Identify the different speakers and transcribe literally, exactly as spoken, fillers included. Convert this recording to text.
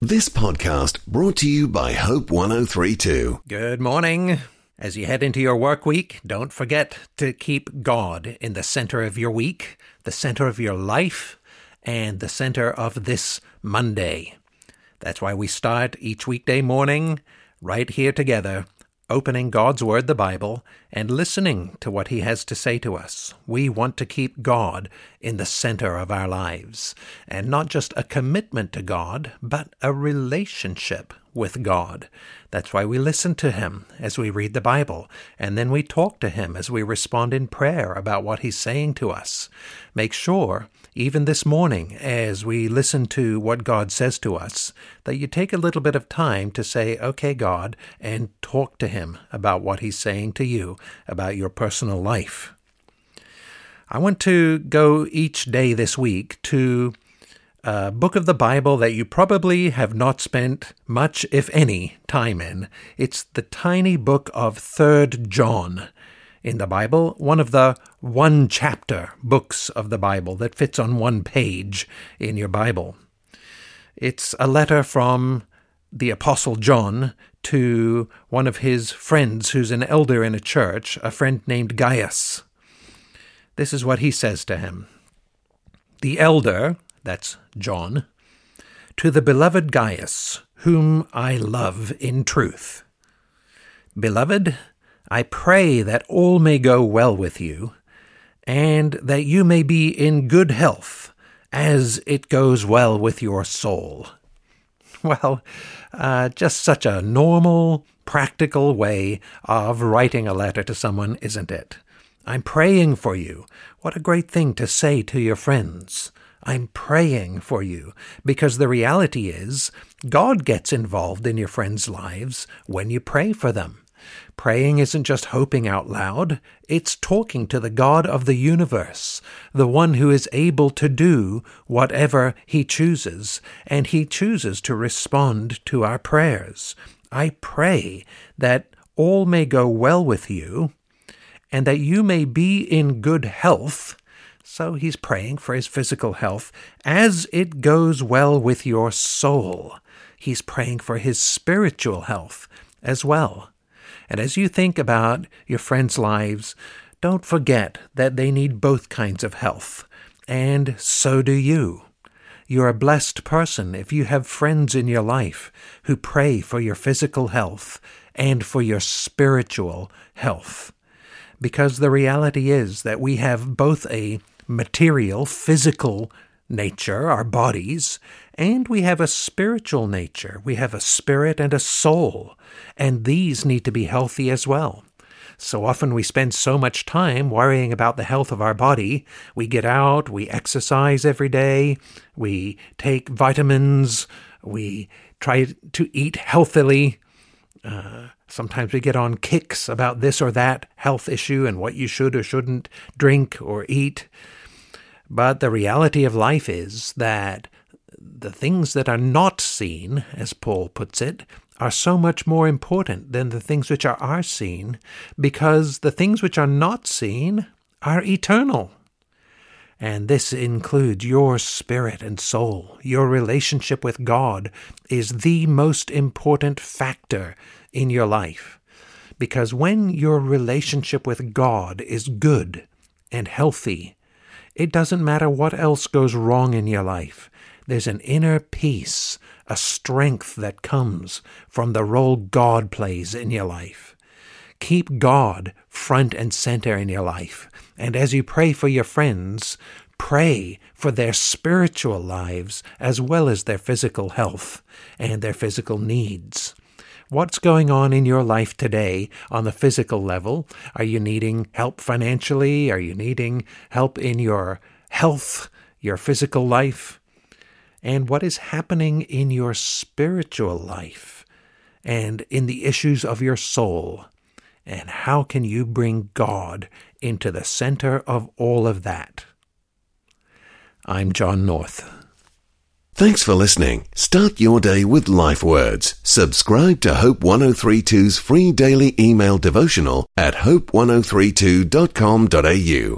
Speaker 1: This podcast brought to you by Hope one oh three point two.
Speaker 2: Good morning. As you head into your work week, don't forget to keep God in the center of your week, the center of your life, and the center of this Monday. That's why we start each weekday morning right here together, opening God's Word, the Bible, and listening to what He has to say to us. We want to keep God in the center of our lives, and not just a commitment to God, but a relationship with God. That's why we listen to Him as we read the Bible, and then we talk to Him as we respond in prayer about what He's saying to us. Make sure, even this morning, as we listen to what God says to us, that you take a little bit of time to say, okay, God, and talk to Him about what He's saying to you, about your personal life. I want to go each day this week to a book of the Bible that you probably have not spent much, if any, time in. It's the tiny book of Third John in the Bible, one of the one-chapter books of the Bible that fits on one page in your Bible. It's a letter from the Apostle John to one of his friends who's an elder in a church, a friend named Gaius. This is what he says to him. The elder, that's John, to the beloved Gaius, whom I love in truth. Beloved, I pray that all may go well with you, and that you may be in good health, as it goes well with your soul. Well, uh, just such a normal, practical way of writing a letter to someone, isn't it? I'm praying for you. What a great thing to say to your friends. I'm praying for you, because the reality is God gets involved in your friends' lives when you pray for them. Praying isn't just hoping out loud, it's talking to the God of the universe, the one who is able to do whatever He chooses, and He chooses to respond to our prayers. I pray that all may go well with you, and that you may be in good health. So he's praying for his physical health, as it goes well with your soul. He's praying for his spiritual health as well. And as you think about your friends' lives, don't forget that they need both kinds of health, and so do you. You're a blessed person if you have friends in your life who pray for your physical health and for your spiritual health. Because the reality is that we have both a material, physical nature, our bodies, and we have a spiritual nature. We have a spirit and a soul, and these need to be healthy as well. So often we spend so much time worrying about the health of our body. We get out, we exercise every day, we take vitamins, we try to eat healthily. Uh, sometimes we get on kicks about this or that health issue and what you should or shouldn't drink or eat. But the reality of life is that the things that are not seen, as Paul puts it, are so much more important than the things which are, are seen, because the things which are not seen are eternal. And this includes your spirit and soul. Your relationship with God is the most important factor in your life. Because when your relationship with God is good and healthy, it doesn't matter what else goes wrong in your life. There's an inner peace, a strength that comes from the role God plays in your life. Keep God front and center in your life. And as you pray for your friends, pray for their spiritual lives as well as their physical health and their physical needs. What's going on in your life today on the physical level? Are you needing help financially? Are you needing help in your health, your physical life? And what is happening in your spiritual life and in the issues of your soul? And how can you bring God into the center of all of that? I'm John North.
Speaker 1: Thanks for listening. Start your day with Life Words. Subscribe to Hope one oh three point two's free daily email devotional at hope one oh three two dot com dot a u.